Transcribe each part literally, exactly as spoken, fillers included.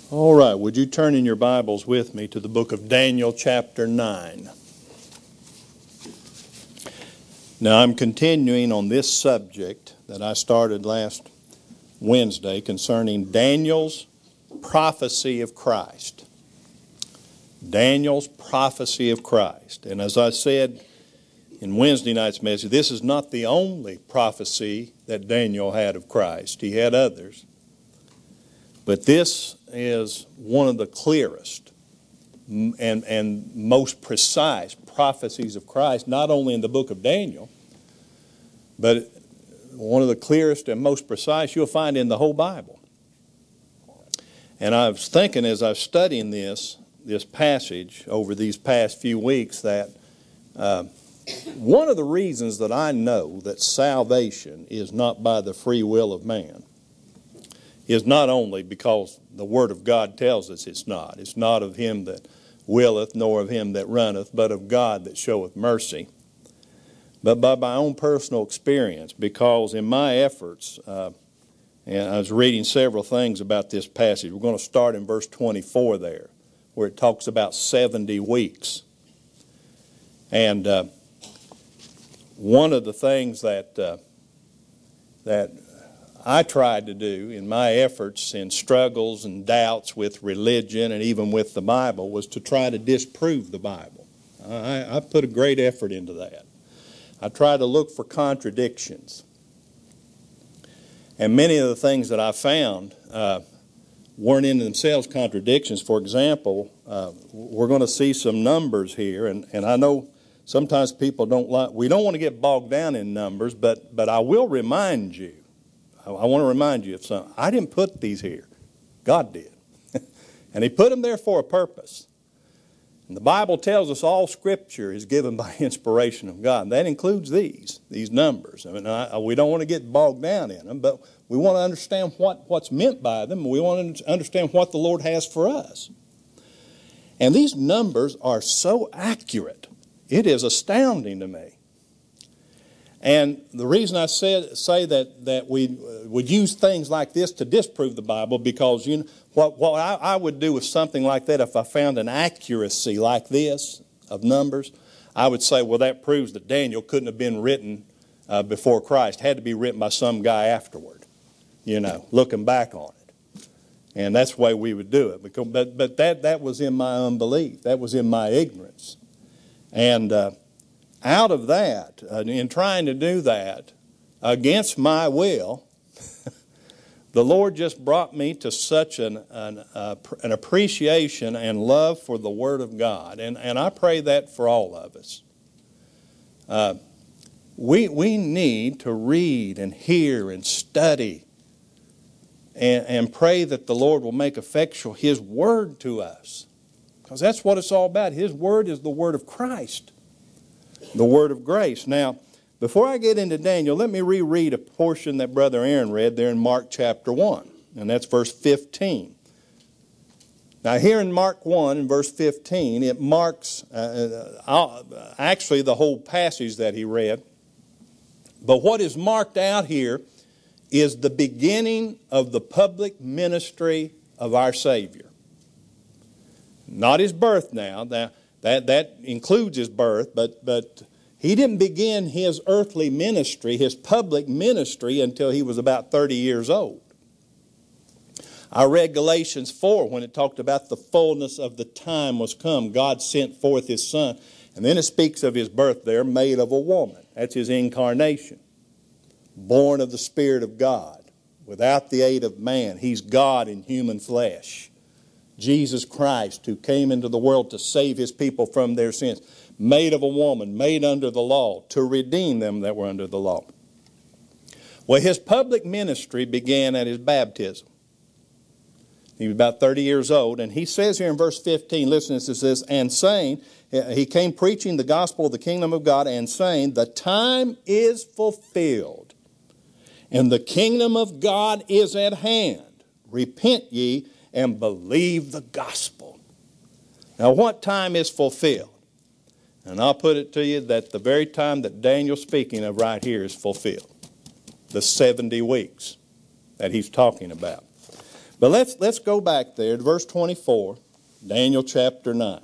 All right, would you turn in your Bibles with me to the book of Daniel chapter nine. Now I'm continuing on this subject that I started last Wednesday concerning Daniel's prophecy of Christ. Daniel's prophecy of Christ. And as I said in Wednesday night's message, this is not the only prophecy that Daniel had of Christ. He had others. But this is one of the clearest and, and most precise prophecies of Christ, not only in the book of Daniel, but one of the clearest and most precise you'll find in the whole Bible. And I was thinking as I was studying this, this passage over these past few weeks that uh, one of the reasons that I know that salvation is not by the free will of man is not only because the Word of God tells us it's not. It's not of him that willeth, nor of him that runneth, but of God that showeth mercy. But by my own personal experience, because in my efforts, uh, and I was reading several things about this passage. We're going to start in verse twenty-four there, where it talks about seventy weeks. And uh, one of the things that uh, that I tried to do in my efforts and struggles and doubts with religion and even with the Bible was to try to disprove the Bible. I, I put a great effort into that. I tried to look for contradictions. And many of the things that I found uh, weren't in themselves contradictions. For example, uh, we're going to see some numbers here, and, and I know sometimes people don't like, we don't want to get bogged down in numbers, but, but I will remind you, I want to remind you of something. I didn't put these here. God did. And He put them there for a purpose. And the Bible tells us all Scripture is given by inspiration of God. And that includes these, these numbers. I mean, I, we don't want to get bogged down in them, but we want to understand what, what's meant by them. We want to understand what the Lord has for us. And these numbers are so accurate. It is astounding to me. And the reason I said, say that, that we would use things like this to disprove the Bible, because you know, what, what I, I would do with something like that, if I found an accuracy like this of numbers, I would say, well, that proves that Daniel couldn't have been written uh, before Christ. It had to be written by some guy afterward, you know, looking back on it. And that's the way we would do it. Because, but but that, that was in my unbelief. That was in my ignorance. And Uh, Out of that, uh, in trying to do that, against my will, the Lord just brought me to such an, an, uh, an appreciation and love for the Word of God. And, and I pray that for all of us. Uh, we, we need to read and hear and study and, and pray that the Lord will make effectual His Word to us. Because that's what it's all about. His Word is the Word of Christ. The word of grace. Now, before I get into Daniel, let me reread a portion that Brother Aaron read there in Mark chapter one, and that's verse fifteen. Now, here in Mark one and verse fifteen, it marks uh, uh, actually the whole passage that he read. But what is marked out here is the beginning of the public ministry of our Savior. Not His birth now. Now, That, that includes His birth, but, but He didn't begin His earthly ministry, His public ministry, until He was about thirty years old. I read Galatians four when it talked about the fullness of the time was come. God sent forth His Son. And then it speaks of His birth there, made of a woman. That's His incarnation. Born of the Spirit of God, without the aid of man. He's God in human flesh. Jesus Christ, who came into the world to save His people from their sins, made of a woman, made under the law, to redeem them that were under the law. Well, His public ministry began at His baptism. He was about thirty years old, and He says here in verse fifteen, listen to this, and saying, He came preaching the gospel of the kingdom of God, and saying, the time is fulfilled, and the kingdom of God is at hand. Repent ye, and believe the gospel. Now, what time is fulfilled? And I'll put it to you that the very time that Daniel's speaking of right here is fulfilled. The seventy weeks that he's talking about. But let's, let's go back there to verse twenty-four, Daniel chapter nine.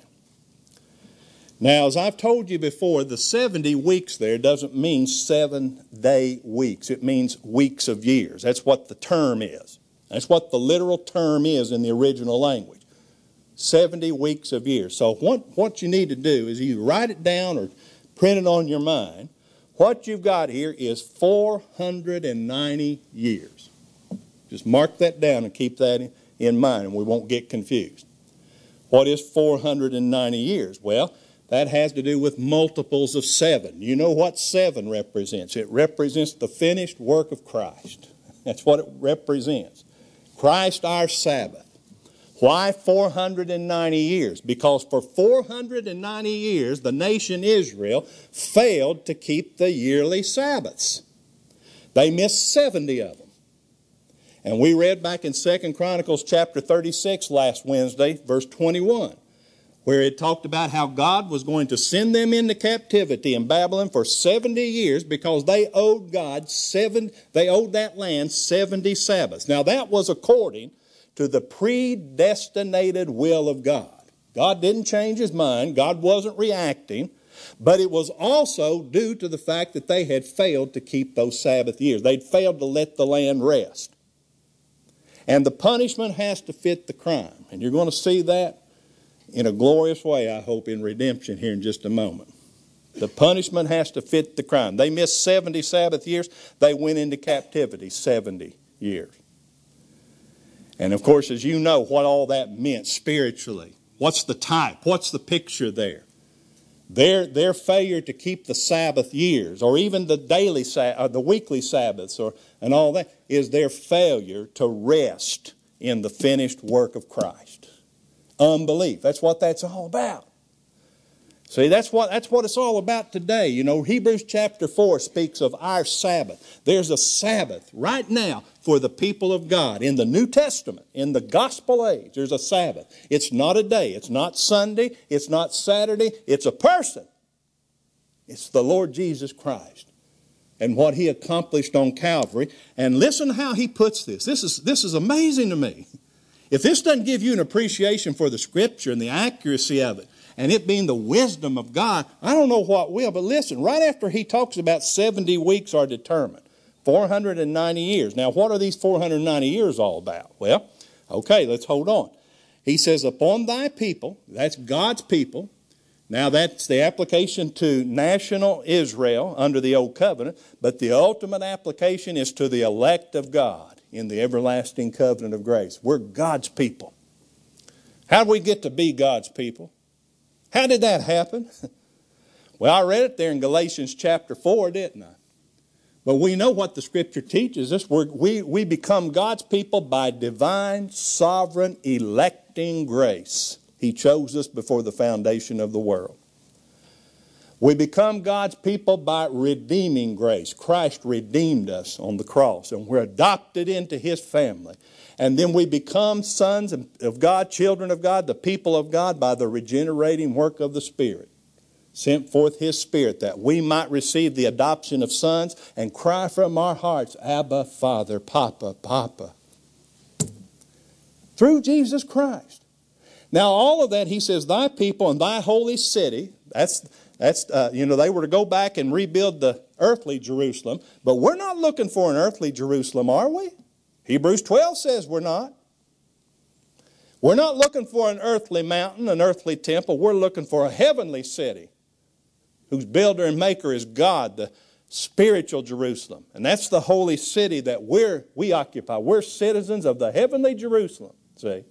Now, as I've told you before, the seventy weeks there doesn't mean seven-day weeks. It means weeks of years. That's what the term is. That's what the literal term is in the original language. seventy weeks of years. So what, what you need to do is either write it down or print it on your mind. What you've got here is four hundred ninety years. Just mark that down and keep that in, in mind, and we won't get confused. What is four hundred ninety years? Well, that has to do with multiples of seven. You know what seven represents? It represents the finished work of Christ. That's what it represents. Christ our Sabbath. Why four hundred ninety years? Because for four hundred ninety years, the nation Israel failed to keep the yearly Sabbaths. They missed seventy of them. And we read back in Second Chronicles chapter thirty-six last Wednesday, verse twenty-one, where it talked about how God was going to send them into captivity in Babylon for seventy years because they owed God seven, they owed that land seventy Sabbaths. Now that was according to the predestinated will of God. God didn't change his mind. God wasn't reacting. But it was also due to the fact that they had failed to keep those Sabbath years. They'd failed to let the land rest. And the punishment has to fit the crime. And you're going to see that in a glorious way, I hope, in redemption here in just a moment. The punishment has to fit the crime. They missed seventy Sabbath years. They went into captivity seventy years. And of course, as you know, what all that meant spiritually. What's the type? What's the picture there? Their, their failure to keep the Sabbath years, or even the daily, or the weekly Sabbaths, or and all that, is their failure to rest in the finished work of Christ. Unbelief. That's what that's all about. See, that's what, that's what it's all about today. You know, Hebrews chapter four speaks of our Sabbath. There's a Sabbath right now for the people of God. In the New Testament, in the gospel age, there's a Sabbath. It's not a day. It's not Sunday. It's not Saturday. It's a person. It's the Lord Jesus Christ and what he accomplished on Calvary. And listen how he puts this. This is, this is amazing to me. If this doesn't give you an appreciation for the Scripture and the accuracy of it, and it being the wisdom of God, I don't know what will. But listen, right after he talks about seventy weeks are determined, four hundred ninety years. Now, what are these four hundred ninety years all about? Well, okay, let's hold on. He says, upon thy people, that's God's people. Now, that's the application to national Israel under the Old Covenant, but the ultimate application is to the elect of God in the everlasting covenant of grace. We're God's people. How do we get to be God's people? How did that happen? Well, I read it there in Galatians chapter four, didn't I? But we know what the Scripture teaches us. We're, we, we become God's people by divine, sovereign, electing grace. He chose us before the foundation of the world. We become God's people by redeeming grace. Christ redeemed us on the cross, and we're adopted into his family. And then we become sons of God, children of God, the people of God by the regenerating work of the Spirit. Sent forth his Spirit that we might receive the adoption of sons and cry from our hearts, Abba, Father, Papa, Papa. Through Jesus Christ. Now all of that, he says, thy people and thy holy city, that's, that's uh, you know, they were to go back and rebuild the earthly Jerusalem. But we're not looking for an earthly Jerusalem, are we? Hebrews twelve says we're not. We're not looking for an earthly mountain, an earthly temple. We're looking for a heavenly city whose builder and maker is God, the spiritual Jerusalem. And that's the holy city that we're, we occupy. We're citizens of the heavenly Jerusalem, see.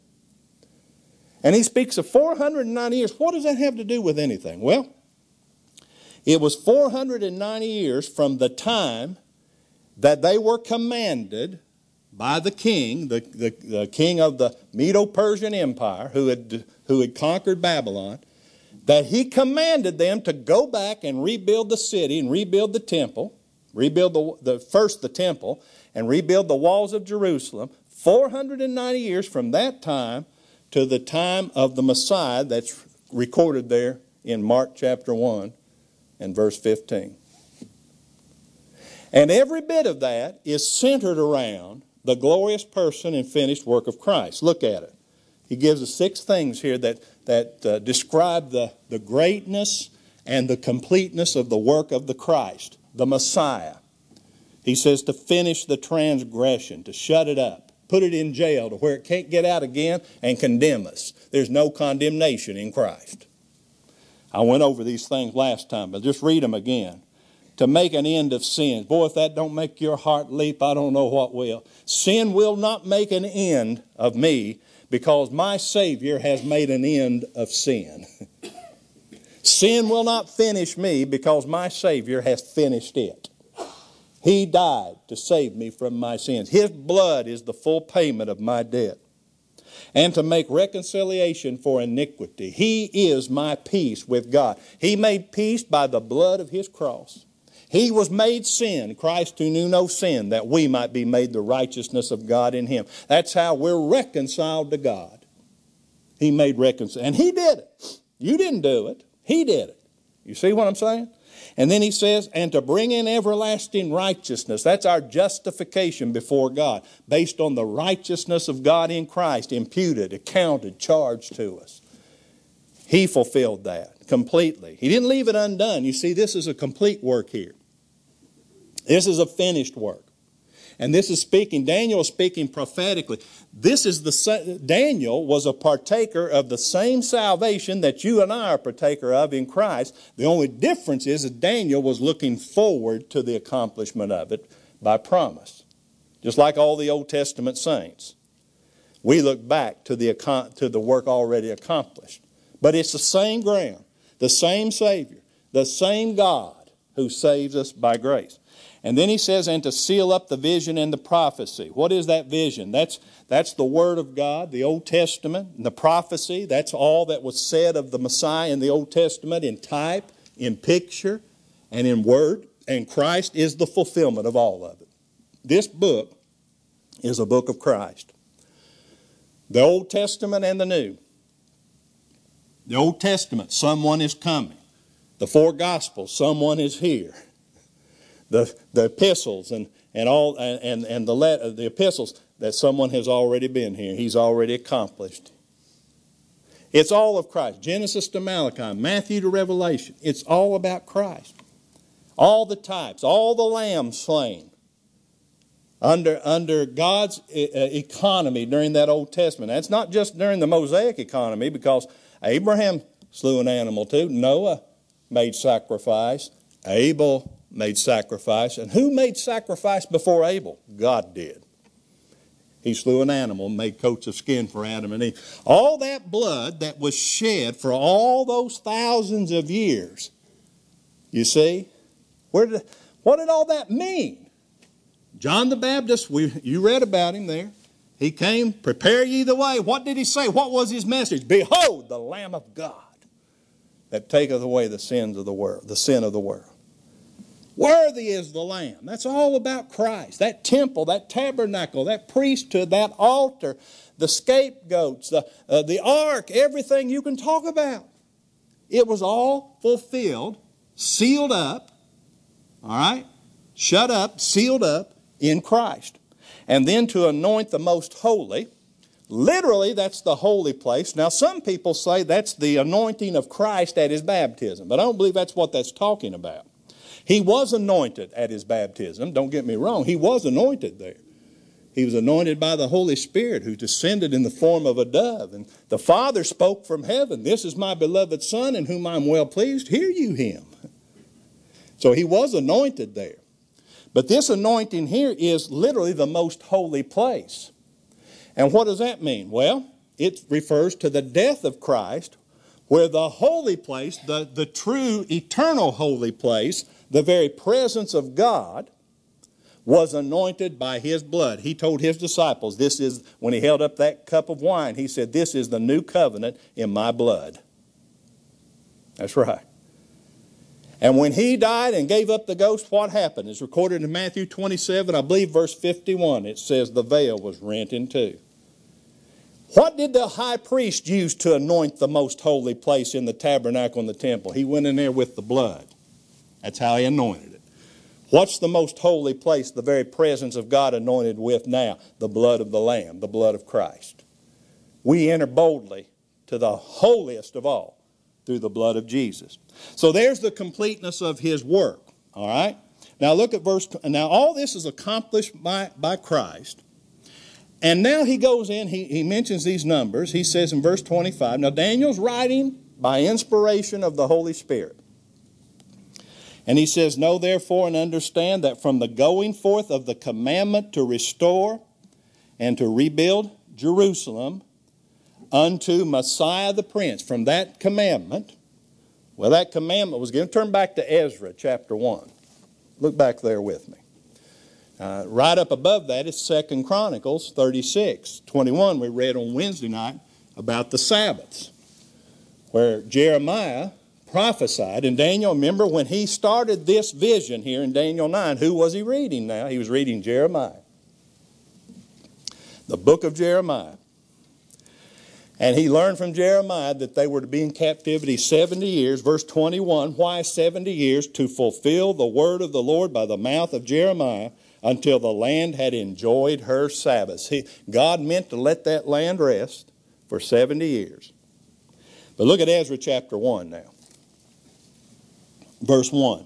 And he speaks of four hundred ninety years. What does that have to do with anything? Well, it was four hundred ninety years from the time that they were commanded by the king, the, the, the king of the Medo-Persian Empire, who had, who had conquered Babylon, that he commanded them to go back and rebuild the city and rebuild the temple, rebuild the, the first the temple, and rebuild the walls of Jerusalem, four hundred ninety years from that time to the time of the Messiah that's recorded there in Mark chapter one and verse fifteen. And every bit of that is centered around the glorious person and finished work of Christ. Look at it. He gives us six things here that, that uh, describe the, the greatness and the completeness of the work of the Christ, the Messiah. He says to finish the transgression, to shut it up, put it in jail to where it can't get out again and condemn us. There's no condemnation in Christ. I went over these things last time, but just read them again. To make an end of sin. Boy, if that don't make your heart leap, I don't know what will. Sin will not make an end of me because my Savior has made an end of sin. Sin will not finish me because my Savior has finished it. He died to save me from my sins. His blood is the full payment of my debt. And to make reconciliation for iniquity. He is my peace with God. He made peace by the blood of His cross. He was made sin, Christ who knew no sin, that we might be made the righteousness of God in Him. That's how we're reconciled to God. He made reconcile, and He did it. You didn't do it. He did it. You see what I'm saying? And then he says, and to bring in everlasting righteousness. That's our justification before God, based on the righteousness of God in Christ, imputed, accounted, charged to us. He fulfilled that completely. He didn't leave it undone. You see, this is a complete work here. This is a finished work. And this is speaking, Daniel is speaking prophetically. This is the, Daniel was a partaker of the same salvation that you and I are partaker of in Christ. The only difference is that Daniel was looking forward to the accomplishment of it by promise. Just like all the Old Testament saints. We look back to the, to the work already accomplished. But it's the same ground, the same Savior, the same God who saves us by grace. And then he says, and to seal up the vision and the prophecy. What is that vision? That's, that's the Word of God, the Old Testament, and the prophecy. That's all that was said of the Messiah in the Old Testament in type, in picture, and in word. And Christ is the fulfillment of all of it. This book is a book of Christ. The Old Testament and the New. The Old Testament, someone is coming. The four Gospels, someone is here. The, the epistles and, and all and, and the, let, the epistles that someone has already been here. He's already accomplished. It's all of Christ. Genesis to Malachi, Matthew to Revelation. It's all about Christ. All the types, all the lambs slain under, under God's economy during that Old Testament. That's not just during the Mosaic economy, because Abraham slew an animal too. Noah made sacrifice. Abel made sacrifice. And who made sacrifice before Abel? God did. He slew an animal and made coats of skin for Adam and Eve. All that blood that was shed for all those thousands of years, you see, where did, what did all that mean? John the Baptist, we, you read about him there. He came, prepare ye the way. What did he say? What was his message? Behold, the Lamb of God that taketh away the sins of the world, the sin of the world. Worthy is the Lamb. That's all about Christ. That temple, that tabernacle, that priesthood, that altar, the scapegoats, the, uh, the ark, everything you can talk about. It was all fulfilled, sealed up, all right, shut up, sealed up in Christ. And then to anoint the most holy, literally that's the holy place. Now some people say that's the anointing of Christ at his baptism, but I don't believe that's what that's talking about. He was anointed at his baptism. Don't get me wrong. He was anointed there. He was anointed by the Holy Spirit who descended in the form of a dove. And the Father spoke from heaven, this is my beloved Son in whom I am well pleased. Hear you him. So he was anointed there. But this anointing here is literally the most holy place. And what does that mean? Well, it refers to the death of Christ, where the holy place, the, the true eternal holy place, the very presence of God, was anointed by his blood. He told his disciples, this is, when he held up that cup of wine, he said, this is the new covenant in my blood. That's right. And when he died and gave up the ghost, what happened? It's recorded in Matthew twenty-seven, I believe verse fifty-one. It says the veil was rent in two. What did the high priest use to anoint the most holy place in the tabernacle and the temple? He went in there with the blood. That's how he anointed it. What's the most holy place, the very presence of God anointed with now? The blood of the Lamb, the blood of Christ. We enter boldly to the holiest of all through the blood of Jesus. So there's the completeness of his work. All right? Now look at verse, now all this is accomplished by, by Christ. And now he goes in, he, he mentions these numbers. He says in verse twenty-five, now Daniel's writing by inspiration of the Holy Spirit. And he says, know therefore and understand that from the going forth of the commandment to restore and to rebuild Jerusalem unto Messiah the Prince, from that commandment, well, that commandment was given. Turn back to Ezra chapter one. Look back there with me. Uh, right up above that is Second Chronicles thirty-six twenty-one. We read on Wednesday night about the Sabbaths, where Jeremiah prophesied. And Daniel, remember when he started this vision here in Daniel nine, who was he reading now? He was reading Jeremiah. The book of Jeremiah. And he learned from Jeremiah that they were to be in captivity seventy years. Verse twenty-one, why seventy years? To fulfill the word of the Lord by the mouth of Jeremiah until the land had enjoyed her Sabbaths. He, God meant to let that land rest for seventy years. But look at Ezra chapter one now. Verse one.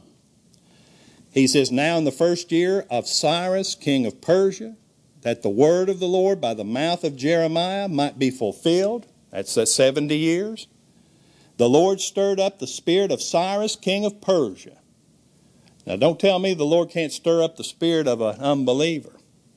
He says, now in the first year of Cyrus, king of Persia, that the word of the Lord by the mouth of Jeremiah might be fulfilled. That's the seventy years. The Lord stirred up the spirit of Cyrus, king of Persia. Now don't tell me the Lord can't stir up the spirit of an unbeliever.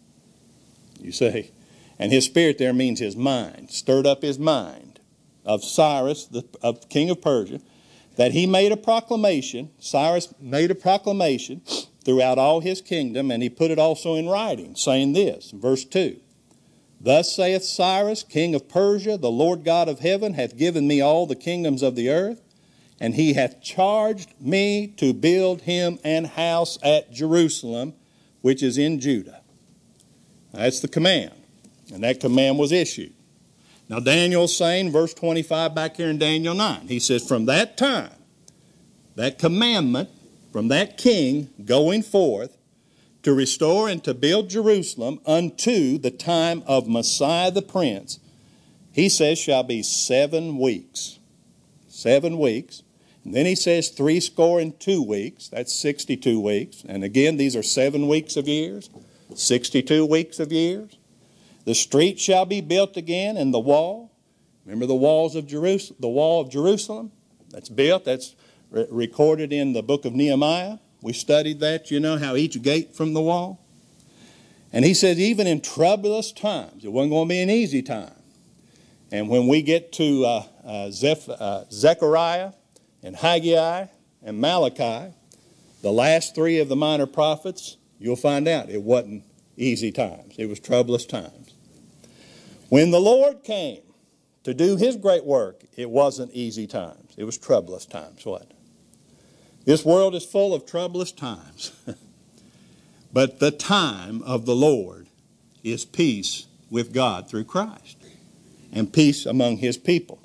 You say, and his spirit there means his mind. Stirred up his mind of Cyrus, the of king of Persia, that he made a proclamation. Cyrus made a proclamation throughout all his kingdom, and he put it also in writing, saying this, verse two. Thus saith Cyrus, king of Persia, the Lord God of heaven hath given me all the kingdoms of the earth, and he hath charged me to build him an house at Jerusalem, which is in Judah. That's the command, and that command was issued. Now Daniel's saying, verse twenty-five back here in Daniel nine, he says, from that time, that commandment, from that king going forth to restore and to build Jerusalem unto the time of Messiah the Prince, he says shall be seven weeks. Seven weeks. And then he says three score and two weeks. That's sixty-two weeks. And again, these are seven weeks of years. sixty-two weeks of years. The street shall be built again, and the wall. Remember the walls of Jerusalem, the wall of Jerusalem? That's built. That's re- recorded in the book of Nehemiah. We studied that, you know, how each gate from the wall. And he says even in troublous times, it wasn't going to be an easy time. And when we get to uh, uh, Zeph- uh, Zechariah and Haggai and Malachi, the last three of the minor prophets, you'll find out it wasn't easy times. It was troublous times. When the Lord came to do his great work, it wasn't easy times. It was troublous times. What? This world is full of troublous times. But the time of the Lord is peace with God through Christ and peace among his people.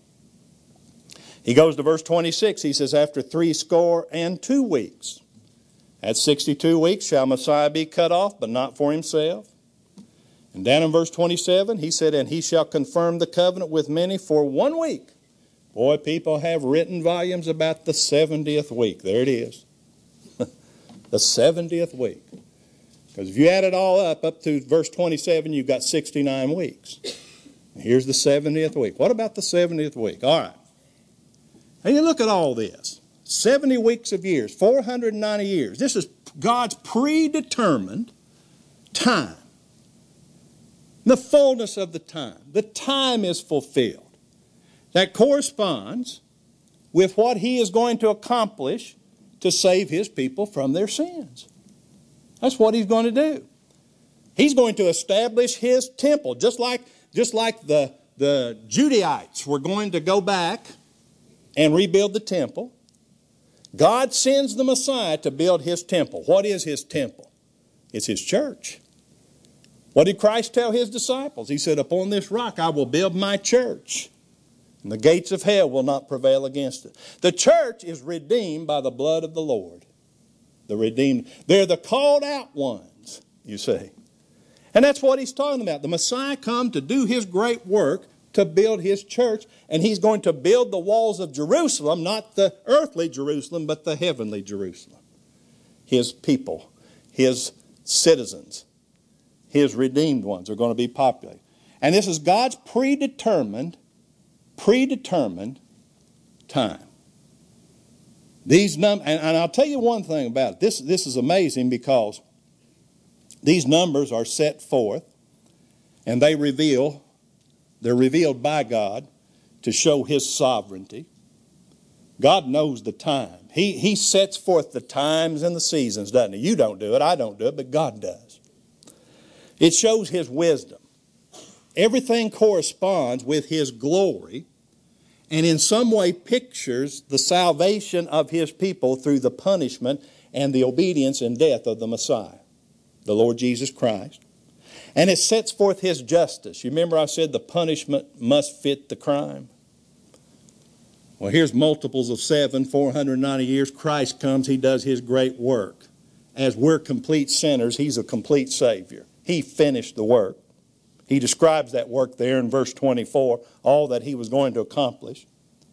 He goes to verse twenty-six. He says, after three score and two weeks, at sixty-two weeks shall Messiah be cut off, but not for himself. And down in verse twenty-seven, he said, and he shall confirm the covenant with many for one week. Boy, people have written volumes about the seventieth week. There it is. The seventieth week. Because if you add it all up, up to verse twenty-seven, you've got sixty-nine weeks. Here's the seventieth week. What about the seventieth week? All right. Now you look at all this. seventy weeks of years, four hundred ninety years. This is God's predetermined time. The fullness of the time. The time is fulfilled. That corresponds with what he is going to accomplish to save his people from their sins. That's what he's going to do. He's going to establish his temple, just like, just like the, the Judaites were going to go back and rebuild the temple. God sends the Messiah to build his temple. What is his temple? It's his church. What did Christ tell his disciples? He said, upon this rock I will build my church, and the gates of hell will not prevail against it. The church is redeemed by the blood of the Lord. The redeemed. They're the called out ones, you see. And that's what he's talking about. The Messiah come to do his great work, to build his church, and he's going to build the walls of Jerusalem, not the earthly Jerusalem, but the heavenly Jerusalem. His people, his citizens, his redeemed ones are going to be populated. And this is God's predetermined, predetermined time. These num and, and I'll tell you one thing about it. This, this is amazing because these numbers are set forth and they reveal, they're revealed by God to show his sovereignty. God knows the time. He, he sets forth the times and the seasons, doesn't he? You don't do it, I don't do it, but God does. It shows his wisdom. Everything corresponds with his glory and in some way pictures the salvation of his people through the punishment and the obedience and death of the Messiah, the Lord Jesus Christ. And it sets forth his justice. You remember I said the punishment must fit the crime? Well, here's multiples of seven, four hundred ninety years. Christ comes, he does his great work. As we're complete sinners, he's a complete Savior. He finished the work. He describes that work there in verse twenty-four, all that he was going to accomplish.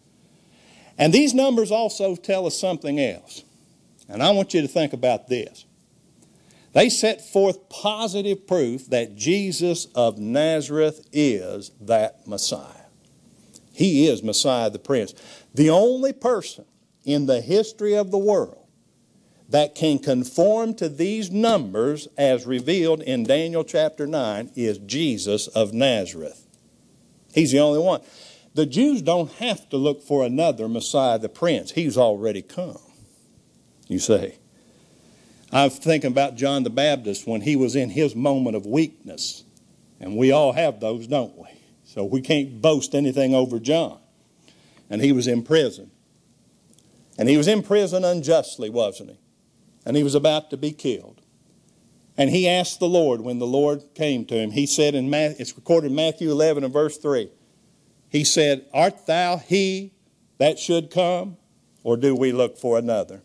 And these numbers also tell us something else. And I want you to think about this. They set forth positive proof that Jesus of Nazareth is that Messiah. He is Messiah the Prince. The only person in the history of the world that can conform to these numbers as revealed in Daniel chapter nine is Jesus of Nazareth. He's the only one. The Jews don't have to look for another Messiah the Prince. He's already come, you see. I'm thinking about John the Baptist when he was in his moment of weakness. And we all have those, don't we? So we can't boast anything over John. And he was in prison. And he was in prison unjustly, wasn't he? And he was about to be killed. And he asked the Lord when the Lord came to him. He said, in Matthew, it's recorded in Matthew eleven and verse three. He said, art thou he that should come, or do we look for another?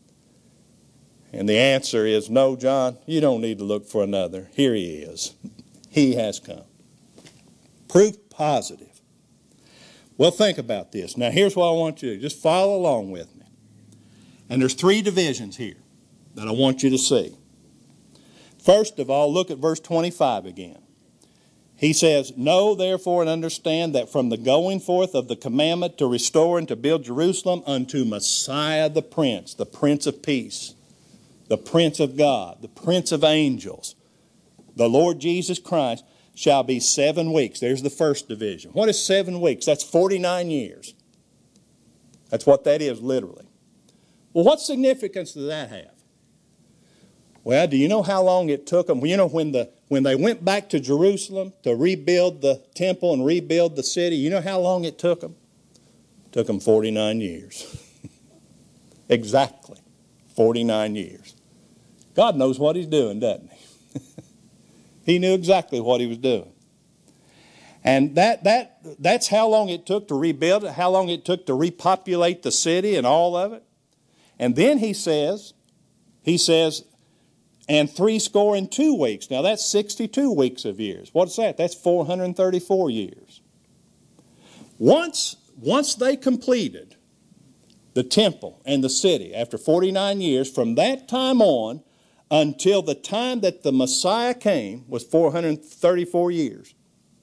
And the answer is, no, John, you don't need to look for another. Here he is. He has come. Proof positive. Well, think about this. Now, here's what I want you to do. Just follow along with me. And there's three divisions here that I want you to see. First of all, look at verse twenty-five again. He says, know therefore and understand that from the going forth of the commandment to restore and to build Jerusalem unto Messiah the Prince, the Prince of Peace, the Prince of God, the Prince of Angels, the Lord Jesus Christ, shall be seven weeks. There's the first division. What is seven weeks? That's forty-nine years. That's what that is literally. Well, what significance does that have? Well, do you know how long it took them? You know, when the when they went back to Jerusalem to rebuild the temple and rebuild the city, you know how long it took them? It took them forty-nine years. Exactly. forty-nine years. God knows what he's doing, doesn't he? He knew exactly what he was doing. And that that that's how long it took to rebuild it, how long it took to repopulate the city and all of it. And then he says, he says, and three score and two weeks. Now that's sixty-two weeks of years. What's that? That's four hundred thirty-four years. Once, once they completed the temple and the city after forty-nine years, from that time on until the time that the Messiah came was four hundred thirty-four years.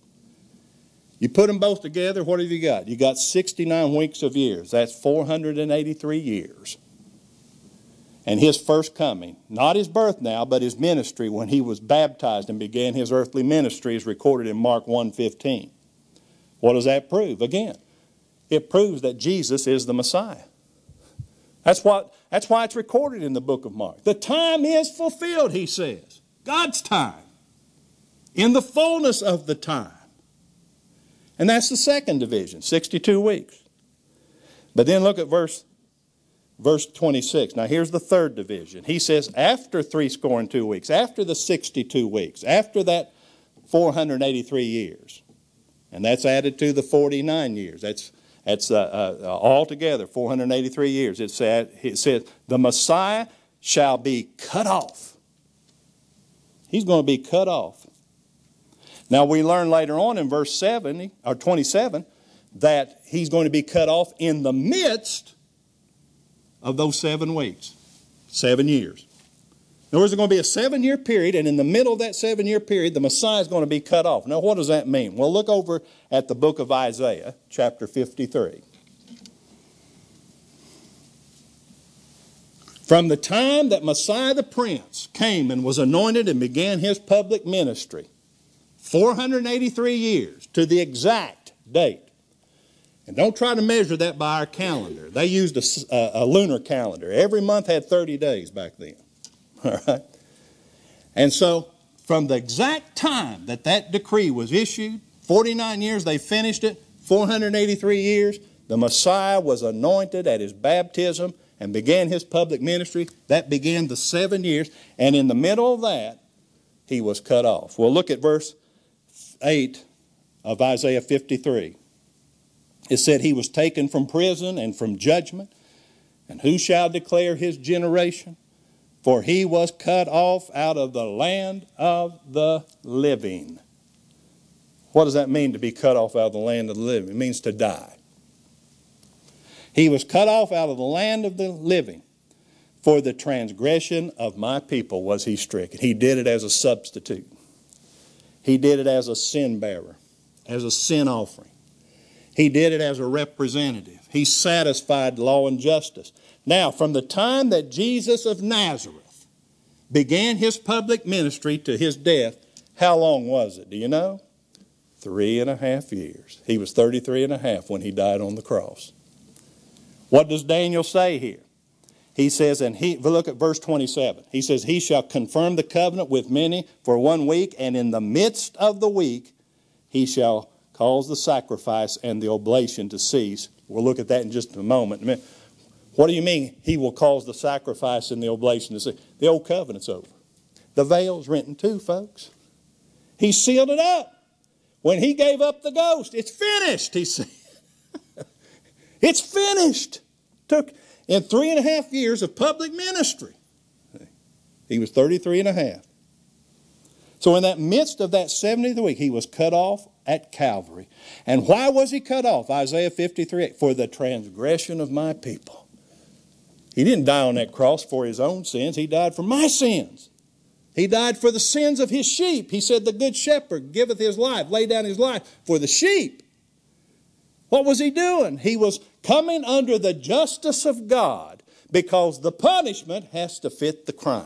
You put them both together, what have you got? You got sixty-nine weeks of years. That's four hundred eighty-three years. And his first coming, not his birth now, but his ministry when he was baptized and began his earthly ministry is recorded in Mark one fifteen. What does that prove? Again, it proves that Jesus is the Messiah. That's what, that's why it's recorded in the book of Mark. The time is fulfilled, he says. God's time. In the fullness of the time. And that's the second division, sixty-two weeks. But then look at verse, verse twenty-six. Now here's the third division. He says, after three score and two weeks, after the sixty-two weeks, after that four hundred eighty-three years, and that's added to the forty-nine years. That's That's uh, uh, altogether four hundred eighty-three years. It said, it said, the Messiah shall be cut off. He's going to be cut off. Now we learn later on in verse seven or twenty-seven that he's going to be cut off in the midst of those seven weeks, seven years. In other words, there's going to be a seven-year period, and in the middle of that seven-year period, the Messiah is going to be cut off. Now, what does that mean? Well, look over at the book of Isaiah, chapter fifty-three. From the time that Messiah the Prince came and was anointed and began his public ministry, four hundred eighty-three years to the exact date. And don't try to measure that by our calendar. They used a, a, a lunar calendar. Every month had thirty days back then. All right? And so, from the exact time that that decree was issued, forty-nine years they finished it, four hundred eighty-three years, the Messiah was anointed at his baptism and began his public ministry. That began the seven years, and in the middle of that, he was cut off. Well, look at verse eight of Isaiah fifty-three. It said, he was taken from prison and from judgment, and who shall declare his generation? For he was cut off out of the land of the living. What does that mean, to be cut off out of the land of the living? It means to die. He was cut off out of the land of the living. For the transgression of my people was he stricken. He did it as a substitute. He did it as a sin bearer, as a sin offering. He did it as a representative. He satisfied law and justice. Now, from the time that Jesus of Nazareth began his public ministry to his death, how long was it? Do you know? Three and a half years. He was thirty-three and a half when he died on the cross. What does Daniel say here? He says, and he, look at verse twenty-seven. He says, he shall confirm the covenant with many for one week, and in the midst of the week he shall cause the sacrifice and the oblation to cease. We'll look at that in just a moment. What do you mean he will cause the sacrifice and the oblation to cease? The old covenant's over. The veil's rent too, folks. He sealed it up. When he gave up the ghost, it's finished, he said. It's finished. Took in three and a half years of public ministry. He was thirty-three and a half. So in that midst of that seventieth week, he was cut off at Calvary. And why was he cut off? Isaiah fifty-three, for the transgression of my people. He didn't die on that cross for his own sins. He died for my sins. He died for the sins of his sheep. He said, the good shepherd giveth his life, lay down his life for the sheep. What was he doing? He was coming under the justice of God because the punishment has to fit the crime.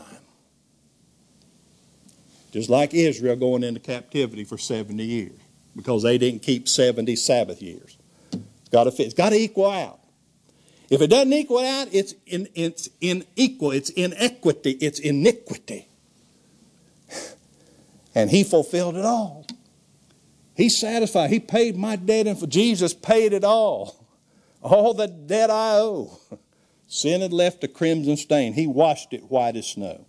Just like Israel going into captivity for seventy years because they didn't keep seventy Sabbath years. It's got to fit. It's got to equal out. If it doesn't equal out, it's in, it's unequal. It's inequity. It's iniquity. And he fulfilled it all. He satisfied. He paid my debt, and for Jesus paid it all. All the debt I owe. Sin had left a crimson stain. He washed it white as snow.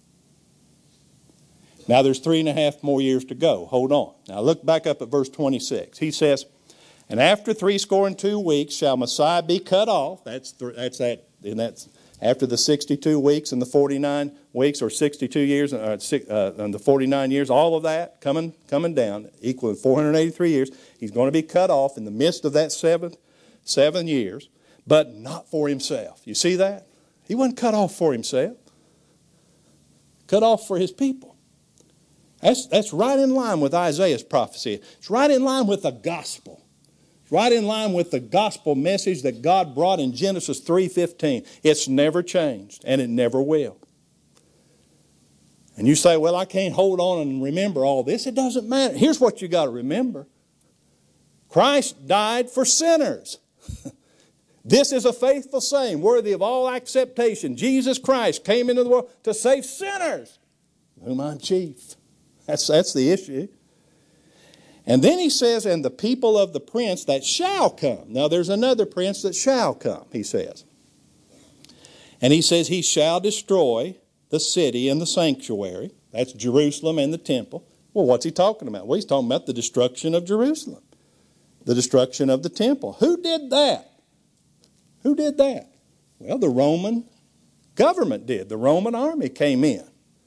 Now there's three and a half more years to go. Hold on. Now look back up at verse twenty-six. He says, and after three score and two weeks shall Messiah be cut off. That's th- that's that. And that's after the sixty-two weeks and the forty-nine weeks, or sixty-two years uh, uh, and the forty-nine years. All of that coming coming down, equaling four hundred eighty-three years. He's going to be cut off in the midst of that seventh seven years, but not for himself. You see that? He wasn't cut off for himself. Cut off for his people. That's that's right in line with Isaiah's prophecy. It's right in line with the gospel. Right in line with the gospel message that God brought in Genesis three fifteen. It's never changed, and it never will. And you say, well, I can't hold on and remember all this. It doesn't matter. Here's what you got to remember. Christ died for sinners. This is a faithful saying, worthy of all acceptation. Jesus Christ came into the world to save sinners, of whom I'm chief. That's, that's the issue. And then he says, and the people of the prince that shall come. Now there's another prince that shall come, he says. And he says he shall destroy the city and the sanctuary. That's Jerusalem and the temple. Well, what's he talking about? Well, he's talking about the destruction of Jerusalem. The destruction of the temple. Who did that? Who did that? Well, the Roman government did. The Roman army came in.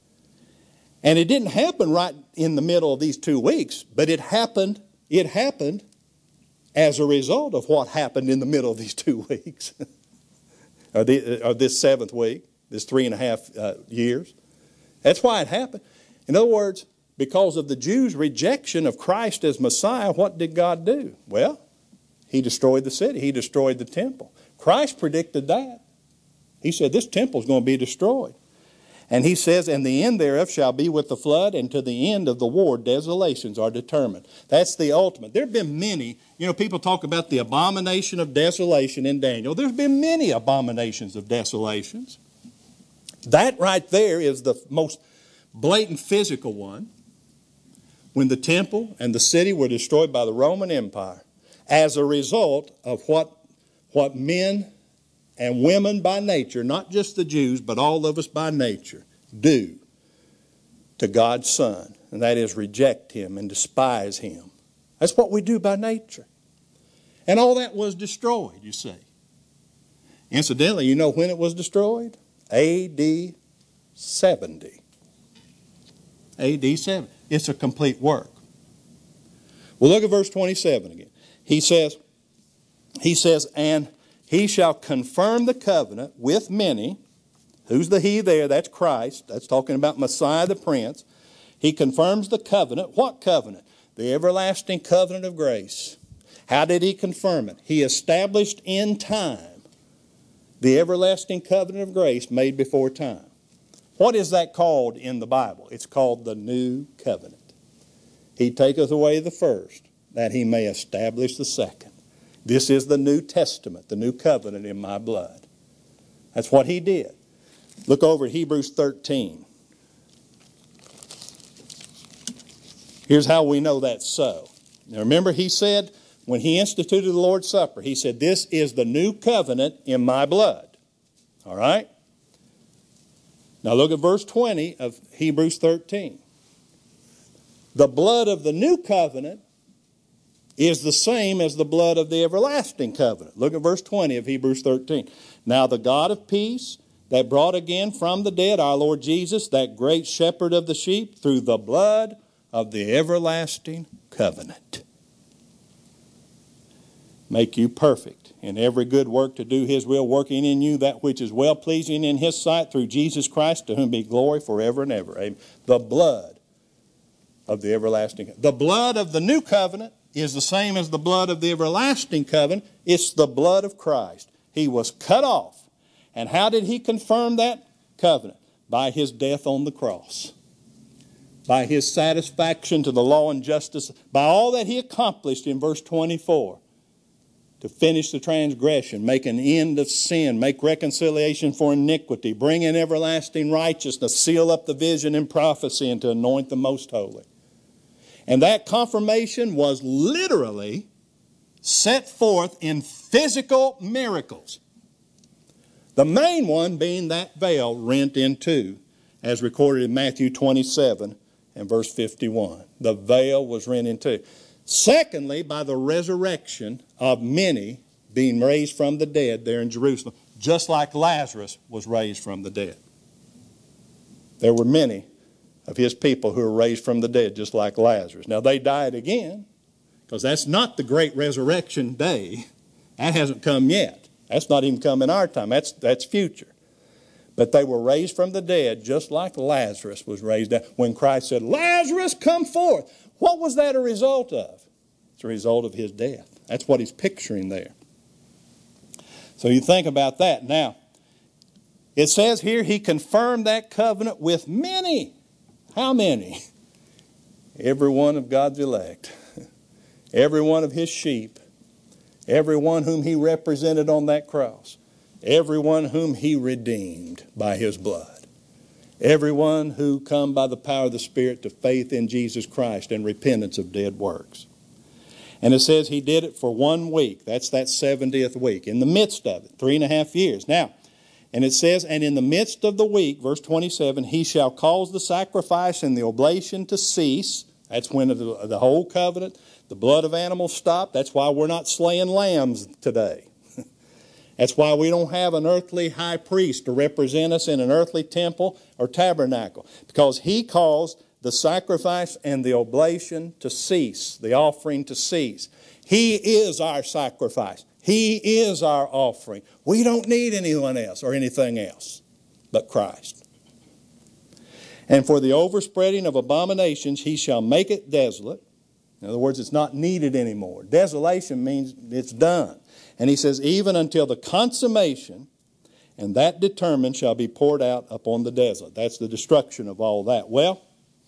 And it didn't happen right in the middle of these two weeks, but it happened, it happened as a result of what happened in the middle of these two weeks. or, the, or this seventh week, this three and a half uh, years. That's why it happened. In other words, because of the Jews' rejection of Christ as Messiah, what did God do? Well, He destroyed the city. He destroyed the temple. Christ predicted that. He said this temple is going to be destroyed. And He says, and the end thereof shall be with the flood, and to the end of the war desolations are determined. That's the ultimate. There have been many, you know, people talk about the abomination of desolation in Daniel. There's been many abominations of desolations. That right there is the most blatant physical one. When the temple and the city were destroyed by the Roman Empire as a result of what, what men and women by nature, not just the Jews, but all of us by nature, do to God's Son. And that is reject Him and despise Him. That's what we do by nature. And all that was destroyed, you see. Incidentally, you know when it was destroyed? A D seventy. A D seventy. It's a complete work. Well, look at verse twenty-seven again. He says, he says, and He shall confirm the covenant with many. Who's the He there? That's Christ. That's talking about Messiah the Prince. He confirms the covenant. What covenant? The everlasting covenant of grace. How did He confirm it? He established in time the everlasting covenant of grace made before time. What is that called in the Bible? It's called the new covenant. He taketh away the first, that He may establish the second. This is the New Testament, the new covenant in my blood. That's what He did. Look over at Hebrews thirteen. Here's how we know that's so. Now remember, He said, when He instituted the Lord's Supper, He said, this is the new covenant in my blood. All right? Now look at verse twenty of Hebrews thirteen. The blood of the new covenant is the same as the blood of the everlasting covenant. Look at verse twenty of Hebrews thirteen. Now the God of peace that brought again from the dead our Lord Jesus, that great shepherd of the sheep, through the blood of the everlasting covenant, make you perfect in every good work to do His will, working in you that which is well-pleasing in His sight through Jesus Christ, to whom be glory forever and ever. Amen. The blood of the everlasting. The blood of the new covenant is the same as the blood of the everlasting covenant. It's the blood of Christ. He was cut off. And how did He confirm that covenant? By His death on the cross. By His satisfaction to the law and justice. By all that He accomplished in verse twenty-four. To finish the transgression, make an end of sin, make reconciliation for iniquity, bring in everlasting righteousness, seal up the vision and prophecy, and to anoint the most holy. And that confirmation was literally set forth in physical miracles. The main one being that veil rent in two, as recorded in Matthew twenty-seven and verse fifty-one. The veil was rent in two. Secondly, by the resurrection of many being raised from the dead there in Jerusalem, just like Lazarus was raised from the dead. There were many of His people who were raised from the dead, just like Lazarus. Now, they died again, because that's not the great resurrection day. That hasn't come yet. That's not even come in our time. That's, that's future. But they were raised from the dead, just like Lazarus was raised. When Christ said, Lazarus, come forth. What was that a result of? It's a result of His death. That's what He's picturing there. So you think about that. Now, it says here He confirmed that covenant with many. How many? Every one of God's elect. Every one of His sheep. Every one whom He represented on that cross. Every one whom He redeemed by His blood. Everyone who come by the power of the Spirit to faith in Jesus Christ and repentance of dead works. And it says He did it for one week. That's that seventieth week. In the midst of it, three and a half years. Now, and it says, and in the midst of the week, verse twenty-seven, He shall cause the sacrifice and the oblation to cease. That's when the, the whole covenant, the blood of animals stopped. That's why we're not slaying lambs today. That's why we don't have an earthly high priest to represent us in an earthly temple or tabernacle, because he caused the sacrifice and the oblation to cease, the offering to cease. He is our sacrifice. He is our offering. We don't need anyone else or anything else but Christ. And for the overspreading of abominations, he shall make it desolate. In other words, it's not needed anymore. Desolation means it's done. And he says, even until the consummation, and that determined shall be poured out upon the desolate. That's the destruction of all that. Well,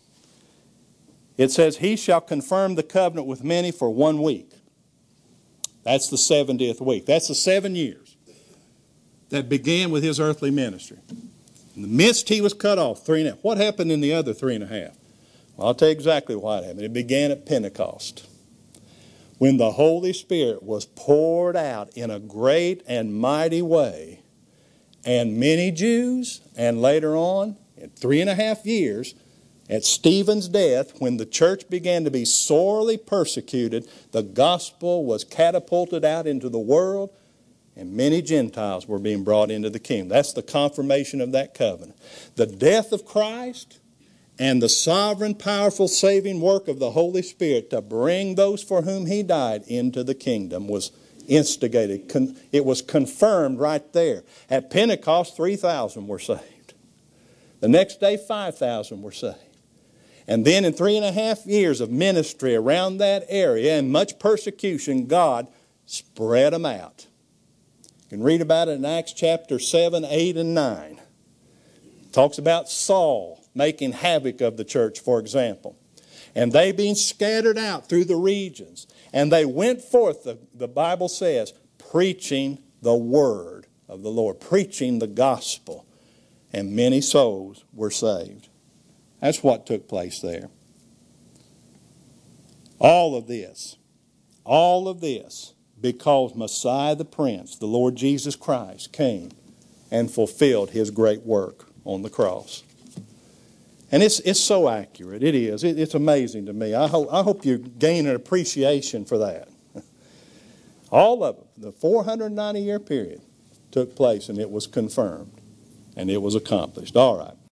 it says, he shall confirm the covenant with many for one week. That's the seventieth week. That's the seven years that began with his earthly ministry. In the midst, he was cut off, three and a half. What happened in the other three and a half? Well, I'll tell you exactly what happened. It began at Pentecost, when the Holy Spirit was poured out in a great and mighty way, and many Jews, and later on, in three and a half years, at Stephen's death, when the church began to be sorely persecuted, the gospel was catapulted out into the world, and many Gentiles were being brought into the kingdom. That's the confirmation of that covenant. The death of Christ and the sovereign, powerful, saving work of the Holy Spirit to bring those for whom he died into the kingdom was instigated. It was confirmed right there. At Pentecost, three thousand were saved. The next day, five thousand were saved. And then in three and a half years of ministry around that area and much persecution, God spread them out. You can read about it in Acts chapter seven, eight, and nine. It talks about Saul making havoc of the church, for example. And they being scattered out through the regions. And they went forth, the, the Bible says, preaching the word of the Lord, preaching the gospel. And many souls were saved. That's what took place there. All of this, all of this, because Messiah the Prince, the Lord Jesus Christ, came and fulfilled his great work on the cross. And it's it's so accurate. It is. It, it's amazing to me. I hope, I hope you gain an appreciation for that. All of it, the four hundred ninety year period, took place and it was confirmed and it was accomplished. All right.